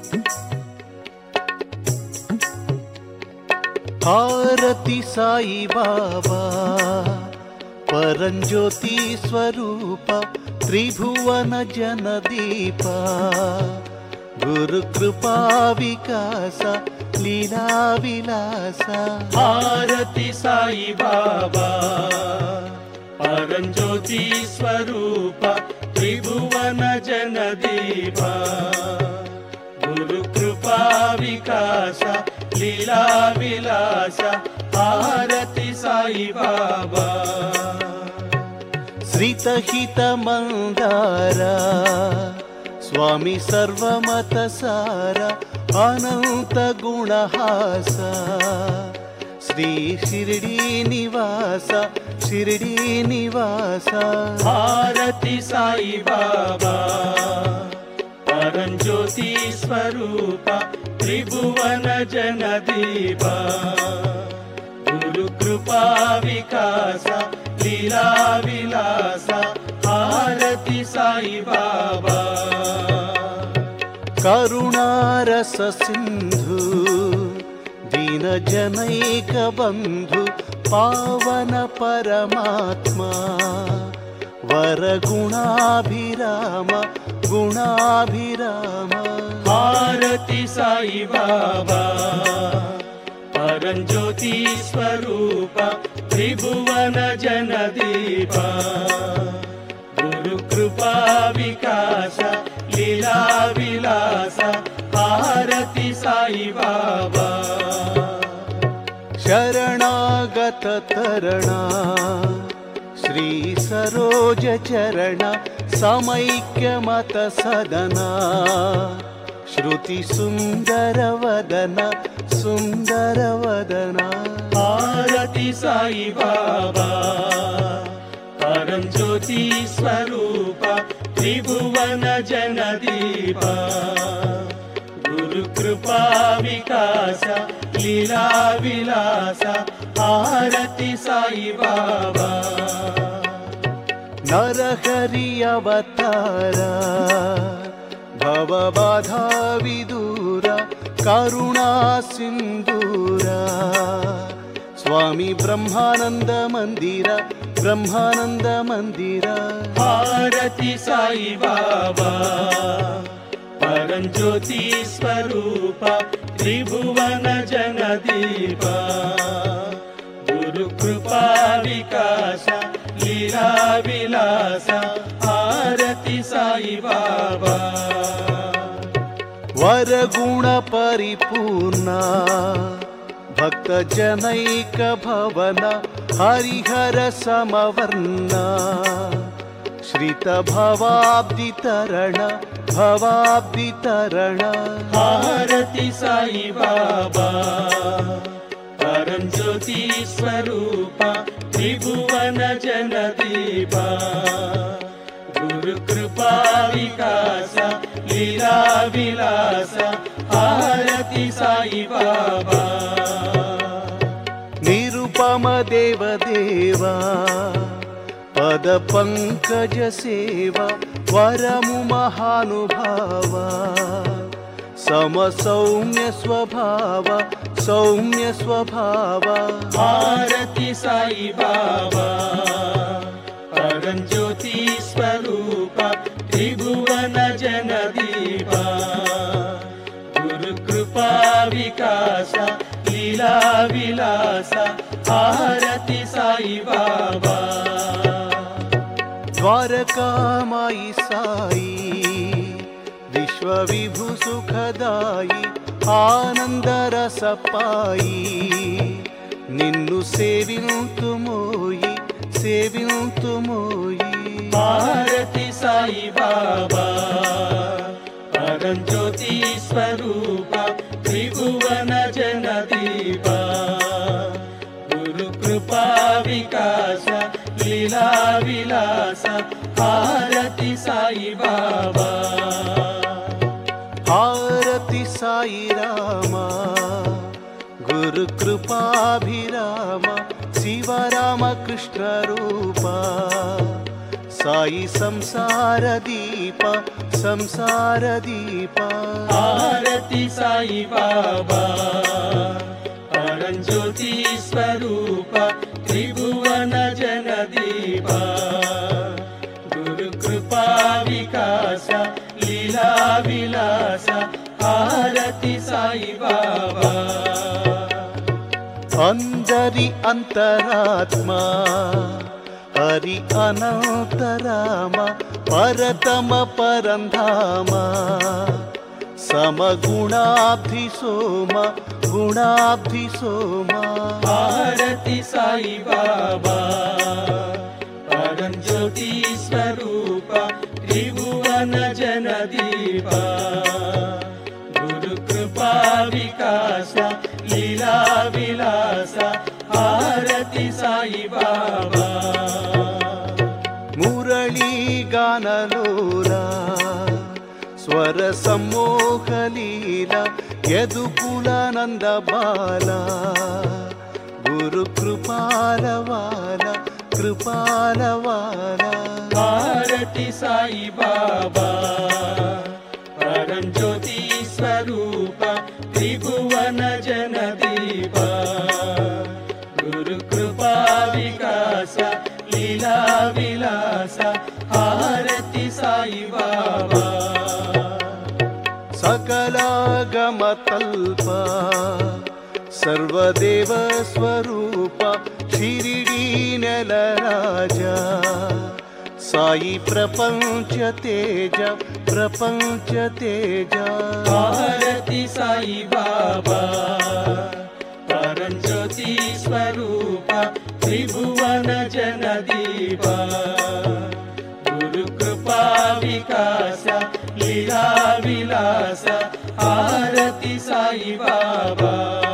హారతి సాయి బాబా పరంజ్యోతి స్వరూప త్రిభువన జనదీప గురు కృపా వికాస లీలా విలాస. హారతి సాయి బాబా పరంజ్యోతి స్వరూప త్రిభువన జనదీప గురు కృపా వికాస లీలా విలాస. హారతి సాయి బాబా. శ్రితహిత మందార స్వామి సర్వమత సార అనంత గుణహాస శ్రీ షిరిడీ నివాస షిరిడీ నివాస. హారతి సాయి బాబా పరంజ్యోతి స్వరూప త్రిభువన జనదీప గురు కృపా వికాస లీలా విలాస. హారతి సాయి బాబా. కరుణారస సింధు దీన జనైక బంధు పావన పరమాత్మా వరగుణాభిరామ గుణాభిరామ. హారతి సాయి బాబా పరంజ్యోతి స్వరూప త్రిభువన జనదీప గురు కృపా వికాస లీలా విలాస. హారతి సాయి బాబా. శరణాగత తరణ శ్రీ సరోజ చరణ సమైక్య మత సదన శృతి సుందర వదన సుందర వదన. హారతి సాయి బాబా పరంజ్యోతి స్వరూప త్రిభువన జనదీప గురు కృపా వికాస లీలా విలాస. హారతి సాయి బాబా. నరహరి అవతార భవబాధా విదూర కరుణా సింధూర స్వామి బ్రహ్మానంద మందిర బ్రహ్మానంద మందిర. హారతి సాయి బాబా పరంజ్యోతి స్వరూప త్రిభువన జనదీప గురు కృపా వికాస లీలా విలాస. హారతి సాయి బాబా. వరగుణ పరిపూర్ణ భక్త జనైక భవన హరిహర సమవర్ణ శ్రిత భవాబ్ది తరణ భవాబ్ది తరణ. హారతి సాయి బాబా పరంజ్యోతి స్వరూప త్రిభువన జనదీప గురు కృపా వికాస లీలా విలాస. హారతి సాయి బాబా. నిరుపమ దేవదేవా పద పంకజ సేవ వరము మహానుభావ సమ సౌమ్య స్వభావ సౌమ్య స్వభావ. హారతి సాయి బాబా పరంజ్యోతి స్వరూప త్రిభువన జనదీప గురు కృపా వికాస లీలా విలాస. హారతి సాయి బాబా. ద్వారకామాయి సాయి విశ్వ విభు సుఖదాయి ఆనంద రసపాయి నిన్ను సేవింతుమోయి సేవింతుమోయి. హారతి సాయి బాబా పరంజ్యోతి స్వరూప త్రిభువన జనదీప గురు కృపా వికాస లీలా విలాస. హారతి సాయి బాబా. హారతి సాయి రామ గురు కృపాభిరామ శివరామ కృష్ణ రూప సాయి సంసార దీప సంసార దీప. హారతి సాయి బాబా పరంజ్యోతి స్వరూప త్రిభువన జనదీప గురు కృపా వికాస లీలా విలాస హారతి సాయి బాబా అందరి అంతరాత్మ హరి అనంతరామ పరతమ పరంధామ సమగుణాబ్ధి సోమ గుణాబ్ధి సోమ హారతి సాయి బాబా పరంజ్యోతి స్వరూప త్రిభువన జనదీప గురు కృపా వికాస లీలా విలాస హారతి సాయి బాబా మురళీ గానలోలా స్వర సమ్మోహలీల యదుకులానంద బాల గురు కృపాలవాల కృపాలవాల హారతి సాయి బాబా పరంజ్యోతి స్వరూప త్రిభువన జనదీప గురు కృపా వికాస లీలా విలాస హారతి సాయి బాబా సకలాగమతల్ప సర్వదేవ స్వరూప షిరిడీ నెలరాజా సాయి ప్రపంచ తేజ ప్రపంచ తేజ హారతి సాయి బాబా పరంజ్యోతి స్వరూప త్రిభువన జనదీప గురు కృపా వికాస లీలా విలాస హారతి సాయి బాబా